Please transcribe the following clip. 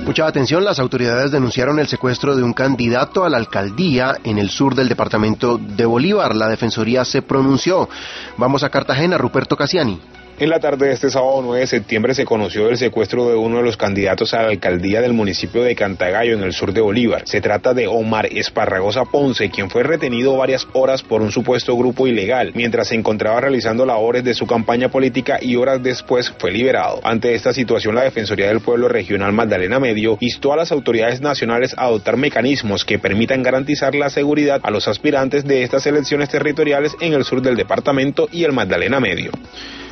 Mucha atención, las autoridades denunciaron el secuestro de un candidato a la alcaldía en el sur del departamento de Bolívar. La Defensoría se pronunció. Vamos a Cartagena, Ruperto Casiani. En la tarde de este sábado 9 de septiembre se conoció del secuestro de uno de los candidatos a la alcaldía del municipio de Cantagallo, en el sur de Bolívar. Se trata de Omar Esparragosa Ponce, quien fue retenido varias horas por un supuesto grupo ilegal, mientras se encontraba realizando labores de su campaña política, y horas después fue liberado. Ante esta situación, la Defensoría del Pueblo Regional Magdalena Medio instó a las autoridades nacionales a adoptar mecanismos que permitan garantizar la seguridad a los aspirantes de estas elecciones territoriales en el sur del departamento y el Magdalena Medio.